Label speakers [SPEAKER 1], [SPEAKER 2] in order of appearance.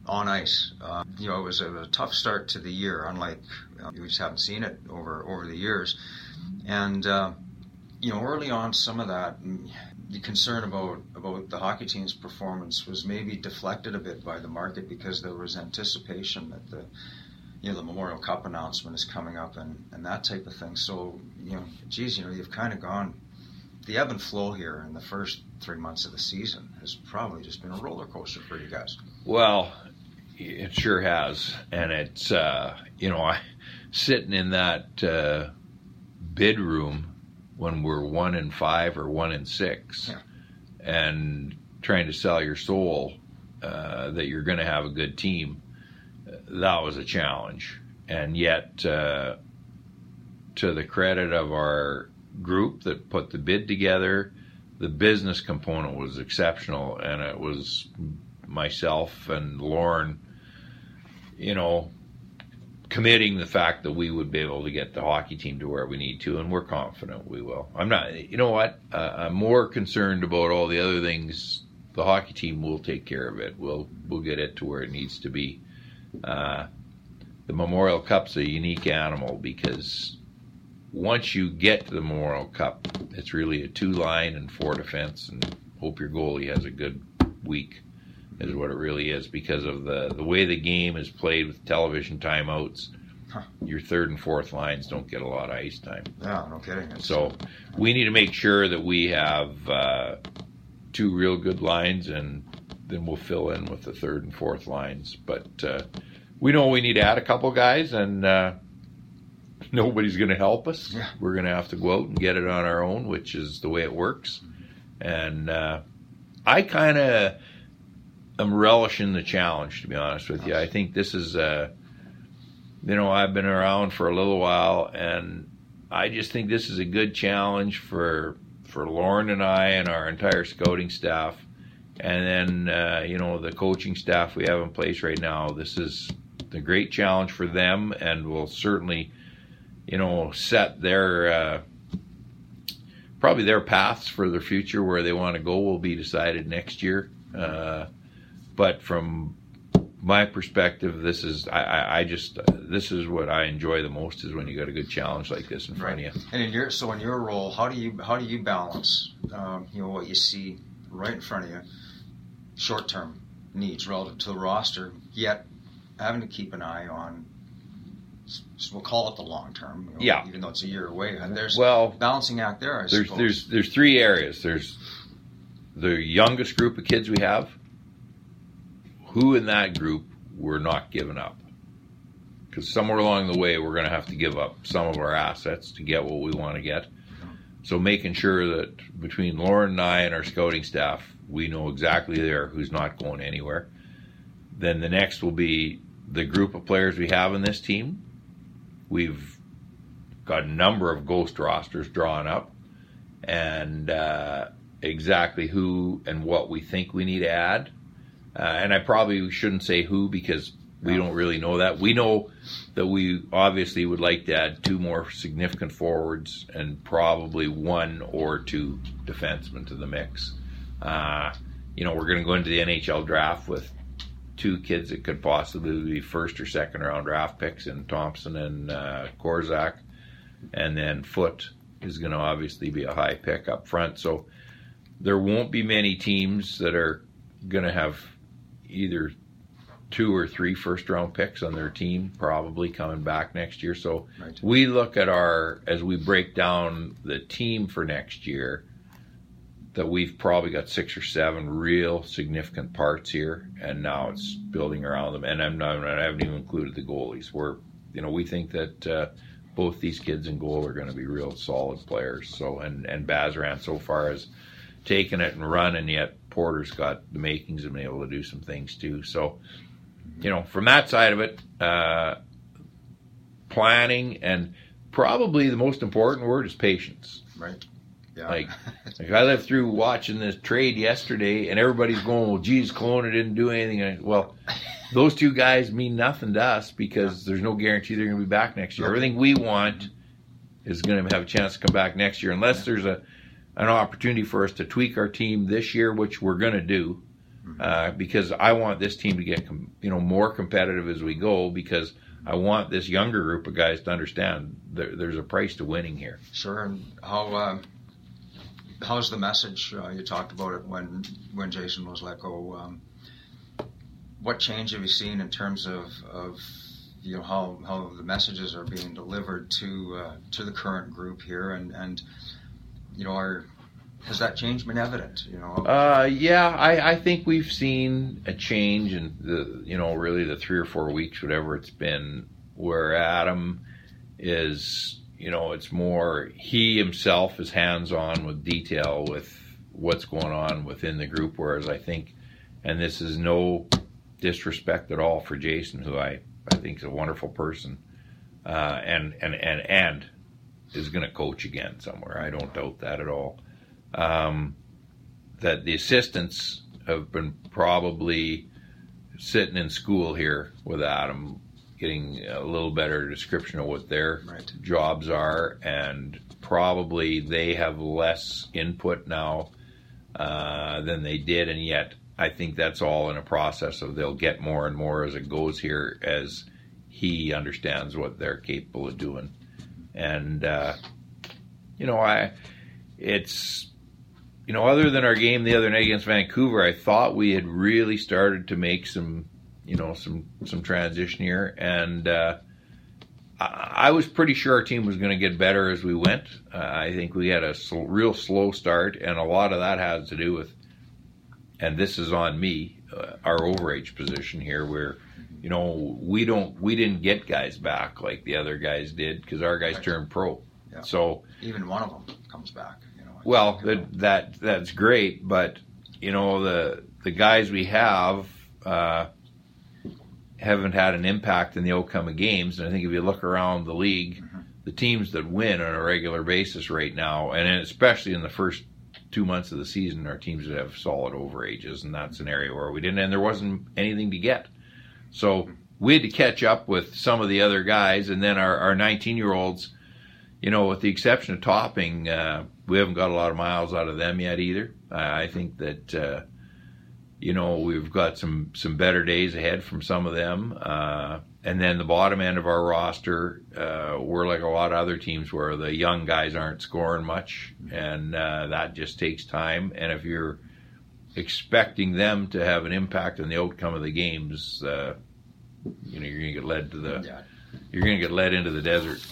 [SPEAKER 1] on ice. It was a tough start to the year, unlike we just haven't seen it over the years. And early on, some of that, the concern about the hockey team's performance was maybe deflected a bit by the market because there was anticipation that the Memorial Cup announcement is coming up and that type of thing. So, you've kind of gone, the ebb and flow here in the first 3 months of the season has probably just been a roller coaster for you guys.
[SPEAKER 2] Well, it sure has. And it's, I sitting in that bid room when we're 1-5 or 1-6 and trying to sell your soul that you're going to have a good team, that was a challenge. And yet, to the credit of our group that put the bid together, the business component was exceptional, and it was myself and Lauren, committing the fact that we would be able to get the hockey team to where we need to, and we're confident we will. I'm not, I'm more concerned about all the other things. The hockey team will take care of it. We'll get it to where it needs to be. The Memorial Cup's a unique animal because once you get to the Memorial Cup, it's really a 2-line and 4 defense, and hope your goalie has a good week, is what it really is, because of the way the game is played with television timeouts. Your 3rd and 4th lines don't get a lot of ice time.
[SPEAKER 1] Yeah, no kidding.
[SPEAKER 2] So we need to make sure that we have 2 real good lines, and then we'll fill in with the 3rd and 4th lines. But we know we need to add a couple guys, and nobody's going to help us.
[SPEAKER 1] Yeah.
[SPEAKER 2] We're going to have to go out and get it on our own, which is the way it works. And I kind of am relishing the challenge, to be honest with you. I think this is, I've been around for a little while, and I just think this is a good challenge for Lauren and I and our entire scouting staff. And then, the coaching staff we have in place right now. This is a great challenge for them, and will certainly, set their, probably their paths for their future, where they want to go will be decided next year. But from my perspective, this is this is what I enjoy the most, is when you got a good challenge like this in front of you.
[SPEAKER 1] And in your role, how do you balance what you see right in front of you, short-term needs relative to the roster, yet having to keep an eye on, we'll call it the long term, even though it's a year away. And there's balancing act there, I suppose.
[SPEAKER 2] There's 3 areas. There's the youngest group of kids we have. Who in that group we're not giving up? Because somewhere along the way we're going to have to give up some of our assets to get what we want to get. So making sure that between Lauren and I and our scouting staff, we know exactly who's not going anywhere. Then the next will be the group of players we have in this team. We've got a number of ghost rosters drawn up, and exactly who and what we think we need to add. And I probably shouldn't say who, because we don't really know that. We know that we obviously would like to add 2 more significant forwards and probably 1 or 2 defensemen to the mix. We're going to go into the NHL draft with 2 kids that could possibly be 1st or 2nd round draft picks in Thompson and Korzak. And then Foote is going to obviously be a high pick up front. So there won't be many teams that are going to have either 2 or 3 first-round picks on their team probably coming back next year. So we look at as we break down the team for next year, that we've probably got 6 or 7 real significant parts here, and now it's building around them. And I haven't even included the goalies. We think that both these kids in goal are going to be real solid players. So and Bazran so far has taken it and run, and yet Porter's got the makings of being able to do some things too. So, from that side of it, planning, and probably the most important word is patience.
[SPEAKER 1] Right. Yeah.
[SPEAKER 2] Like I lived through watching this trade yesterday, and everybody's going, well, geez, Kelowna didn't do anything. Well, those 2 guys mean nothing to us, because there's no guarantee they're going to be back next year. Everything we want is going to have a chance to come back next year, unless there's an opportunity for us to tweak our team this year, which we're going to do. because I want this team to get more competitive as we go, because I want this younger group of guys to understand there's a price to winning here.
[SPEAKER 1] Sure. And how's the message? You talked about it when Jason was let go. What change have you seen in terms of how the messages are being delivered to the current group here, and has that change been evident?
[SPEAKER 2] Yeah, I think we've seen a change in really the 3 or 4 weeks, whatever it's been, where Adam is, it's more he himself is hands-on with detail with what's going on within the group, whereas I think, and this is no disrespect at all for Jason, who I think is a wonderful person, and is going to coach again somewhere. I don't doubt that at all. That the assistants have been probably sitting in school here with Adam, getting a little better description of what their jobs are, and probably they have less input now than they did, and yet I think that's all in a process of they'll get more and more as it goes here, as he understands what they're capable of doing. And it's other than our game the other night against Vancouver, I thought we had really started to make some transition here, and I was pretty sure our team was going to get better as we went. I think we had a real slow start, and a lot of that has to do with, and this is on me, our overage position here, where we didn't get guys back like the other guys did, because our guys turned pro.
[SPEAKER 1] Yeah.
[SPEAKER 2] So
[SPEAKER 1] even one of them comes back.
[SPEAKER 2] Well, that's great, but the guys we have haven't had an impact in the outcome of games. And I think if you look around the league, the teams that win on a regular basis right now, and especially in the first 2 months of the season, are teams that have solid overages, and that's an area where we didn't, and there wasn't anything to get. So we had to catch up with some of the other guys, and then our 19-year-olds, with the exception of Topping, we haven't got a lot of miles out of them yet either. I think that, we've got some better days ahead from some of them. And then the bottom end of our roster, we're like a lot of other teams where the young guys aren't scoring much, and that just takes time. And if you're expecting them to have an impact on the outcome of the games, you're going to get led into the desert.